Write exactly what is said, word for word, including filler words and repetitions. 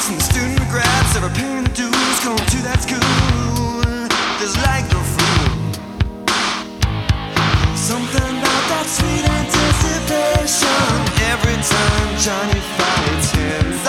and the student regrets ever paying the dues, going to that school just like a fool. Something about that sweet anticipation every time Johnny fights him.